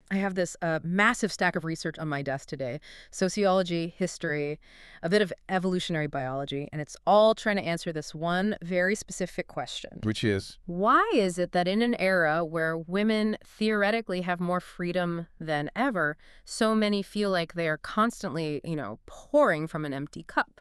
I have this massive stack of research on my desk today: sociology, history, a bit of evolutionary biology, and it's all trying to answer this one very specific question. Which is, Why is it that in an era where women theoretically have more freedom than ever, so many feel like they are constantly, pouring from an empty cup?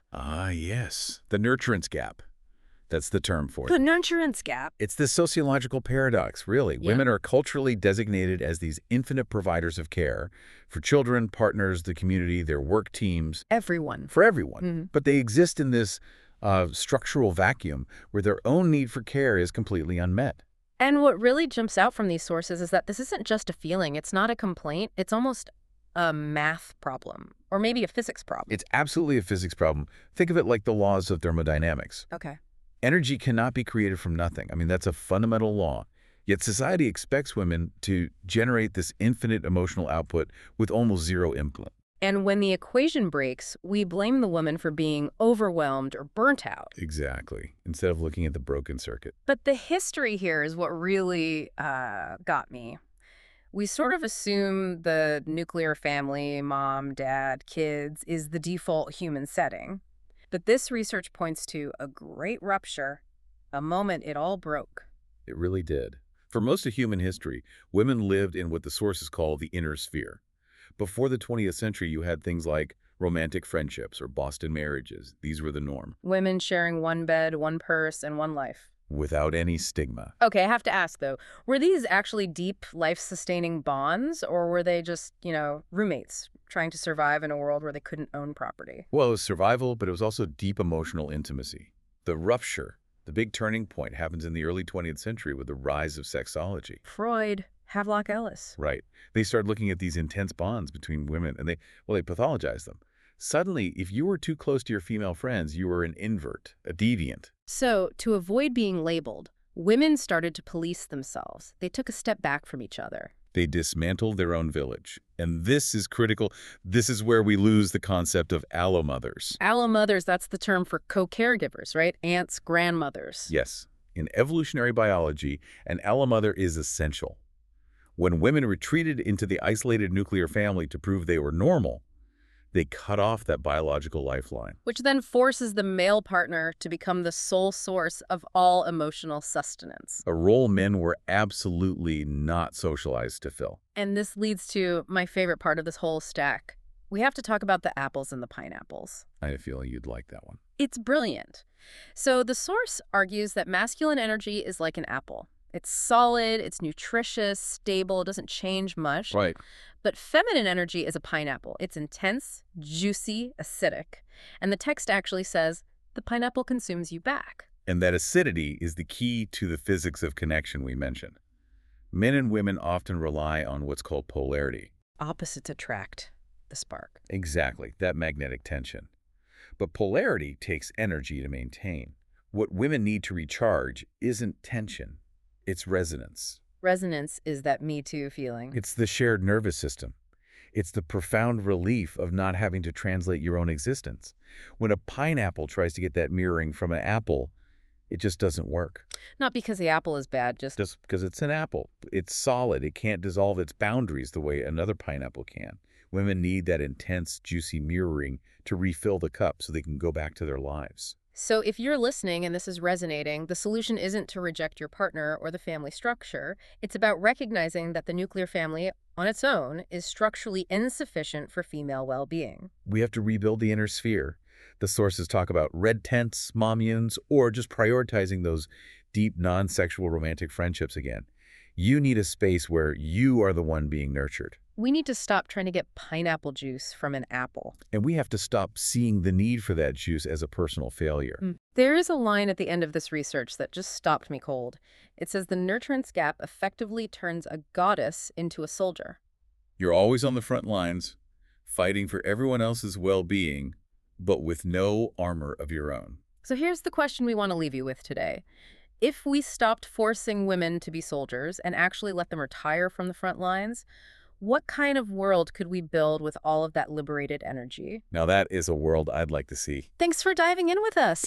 yes, the nurturance gap. That's the term for The it. nurturance gap. It's this sociological paradox, really. Yeah. Women are culturally designated as these infinite providers of care for children, partners, the community, their work teams, Everyone. for everyone. Mhm. But they exist in this structural vacuum where their own need for care is completely unmet. And what really jumps out from these sources is that this isn't just a feeling. It's not a complaint. It's almost a math problem, or maybe a physics problem. It's absolutely a physics problem. Think of it like the laws of thermodynamics. Okay. Energy cannot be created from nothing. I mean, that's a fundamental law. Yet society expects women to generate this infinite emotional output with almost zero input. And when the equation breaks, we blame the woman for being overwhelmed or burnt out. Exactly. Instead of looking at the broken circuit. But the history here is what really got me. We sort of assume the nuclear family, mom, dad, kids, is the default human setting. But this research points to a great rupture, a moment it all broke. It really did. For most of human history, women lived in what the sources call the inner sphere. Before the 20th century, you had things like romantic friendships or Boston marriages. These were the norm, Women sharing one bed, one purse, and one life. without any stigma. Okay, I have to ask, though, were these actually deep, life-sustaining bonds, or were they just, roommates trying to survive in a world where they couldn't own property? Well, it was survival, but it was also deep emotional intimacy. The rupture, the big turning point, happens in the early 20th century with the rise of sexology. Freud, Havelock Ellis. Right. They started looking at these intense bonds between women, and they pathologized them. Suddenly, if you were too close to your female friends, you were an invert, a deviant. So, to avoid being labeled, women started to police themselves. They took a step back from each other. They dismantled their own village. And this is critical. This is where we lose the concept of allomothers. Allomothers, that's the term for co-caregivers, right? Aunts, grandmothers. Yes, in evolutionary biology, an allomother is essential. When women retreated into the isolated nuclear family to prove they were normal, they cut off that biological lifeline. Which then forces the male partner to become the sole source of all emotional sustenance. A role men were absolutely not socialized to fill. And this leads to my favorite part of this whole stack. We have to talk about the apples and the pineapples. I have a feeling you'd like that one. It's brilliant. So the source argues that masculine energy is like an apple. It's solid, it's nutritious, stable, it doesn't change much. Right. But feminine energy is a pineapple. It's intense, juicy, acidic. And the text actually says, the pineapple consumes you back. And that acidity is the key to the physics of connection we mentioned. Men and women often rely on what's called polarity. Opposites attract the spark. Exactly, that magnetic tension. But polarity takes energy to maintain. What women need to recharge isn't tension, it's resonance. Resonance is that Me Too feeling. It's the shared nervous system. It's the profound relief of not having to translate your own existence. When a pineapple tries to get that mirroring from an apple, it just doesn't work. Not because the apple is bad, just Because it's an apple. It's solid. It can't dissolve its boundaries the way another pineapple can. Women need that intense, juicy mirroring to refill the cup so they can go back to their lives. So if you're listening and this is resonating, the solution isn't to reject your partner or the family structure. It's about recognizing that the nuclear family on its own is structurally insufficient for female well-being. We have to rebuild the inner sphere. The sources talk about red tents, mommunes, or just prioritizing those deep, non-sexual romantic friendships again. You need a space where you are the one being nurtured. We need to stop trying to get pineapple juice from an apple. And we have to stop seeing the need for that juice as a personal failure. There is a line at the end of this research that just stopped me cold. It says the nurturance gap effectively turns a goddess into a soldier. You're always on the front lines, fighting for everyone else's well-being, but with no armor of your own. So here's the question we want to leave you with today. If we stopped forcing women to be soldiers and actually let them retire from the front lines, what kind of world could we build with all of that liberated energy? Now that is a world I'd like to see. Thanks for diving in with us.